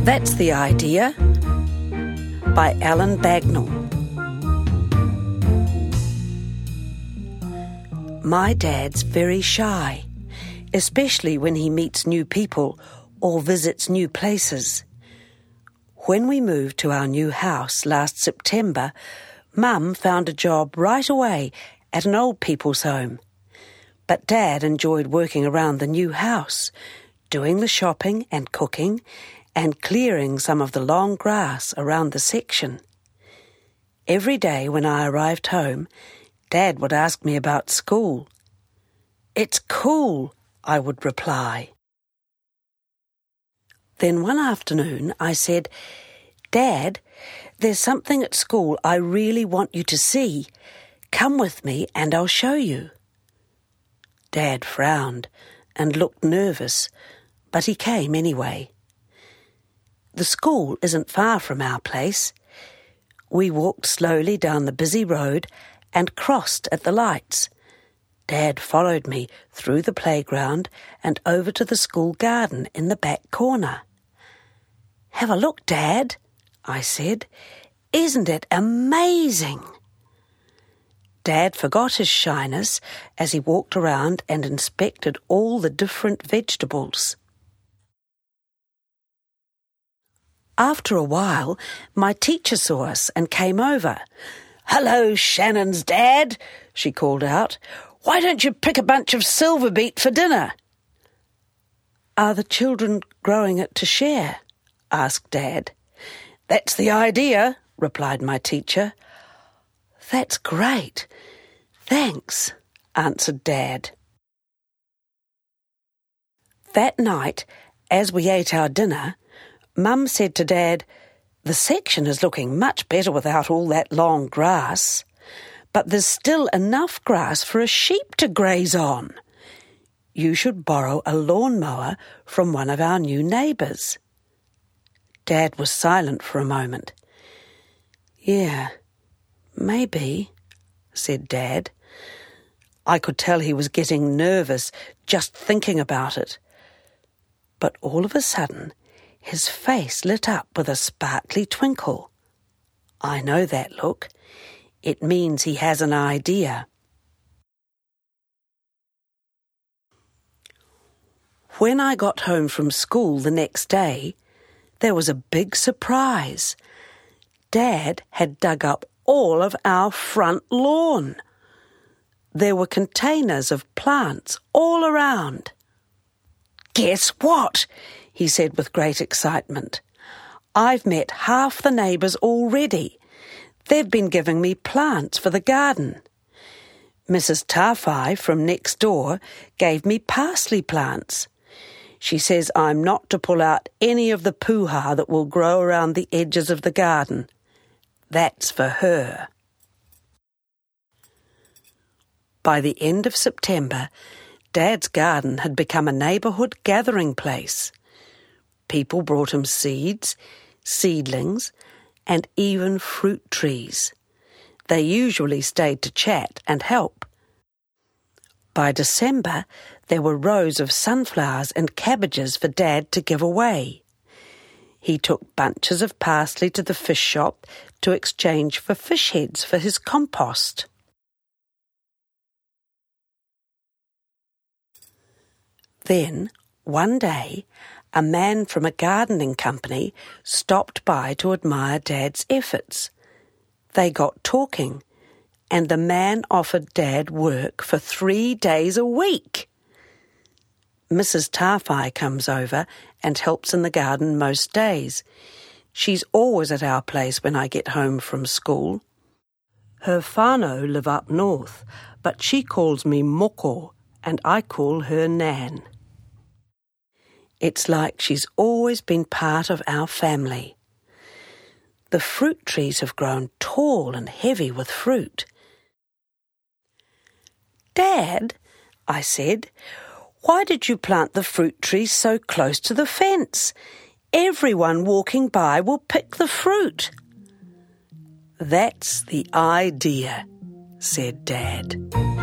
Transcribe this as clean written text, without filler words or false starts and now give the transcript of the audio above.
That's the Idea by Alan Bagnall. My dad's very shy, especially when he meets new people or visits new places. When we moved to our new house last September, Mum found a job right away at an old people's home. But Dad enjoyed working around the new house, doing the shopping and cooking, and clearing some of the long grass around the section. Every day when I arrived home, Dad would ask me about school. "It's cool," I would reply. Then one afternoon I said, "Dad, there's something at school I really want you to see. Come with me and I'll show you." Dad frowned and looked nervous, but he came anyway. The school isn't far from our place. We walked slowly down the busy road and crossed at the lights. Dad followed me through the playground and over to the school garden in the back corner. "Have a look, Dad," I said. "Isn't it amazing?" Dad forgot his shyness as he walked around and inspected all the different vegetables. After a while, my teacher saw us and came over. "Hello, Shannon's dad," she called out. "Why don't you pick a bunch of silver beet for dinner?" "Are the children growing it to share?" asked Dad. "That's the idea," replied my teacher. "That's great. Thanks," answered Dad. That night, as we ate our dinner, Mum said to Dad, "The section is looking much better without all that long grass, but there's still enough grass for a sheep to graze on. You should borrow a lawnmower from one of our new neighbours." Dad was silent for a moment. "Yeah, maybe," said Dad. I could tell he was getting nervous just thinking about it. But all of a sudden, his face lit up with a sparkly twinkle. I know that look. It means he has an idea. When I got home from school the next day, there was a big surprise. Dad had dug up all of our front lawn. There were containers of plants all around. "Guess what?" he said with great excitement. "I've met half the neighbours already. They've been giving me plants for the garden. Mrs. Tarfai from next door gave me parsley plants. She says I'm not to pull out any of the poo-ha that will grow around the edges of the garden. That's for her." By the end of September, Dad's garden had become a neighbourhood gathering place. People brought him seeds, seedlings, and even fruit trees. They usually stayed to chat and help. By December, there were rows of sunflowers and cabbages for Dad to give away. He took bunches of parsley to the fish shop to exchange for fish heads for his compost. Then, one day, a man from a gardening company stopped by to admire Dad's efforts. They got talking, and the man offered Dad work for 3 days a week. Mrs. Tarfai comes over and helps in the garden most days. She's always at our place when I get home from school. Her whānau live up north, but she calls me Moko, and I call her Nan. It's like she's always been part of our family. The fruit trees have grown tall and heavy with fruit. "Dad," I said, "why did you plant the fruit trees so close to the fence? Everyone walking by will pick the fruit." "That's the idea," said Dad.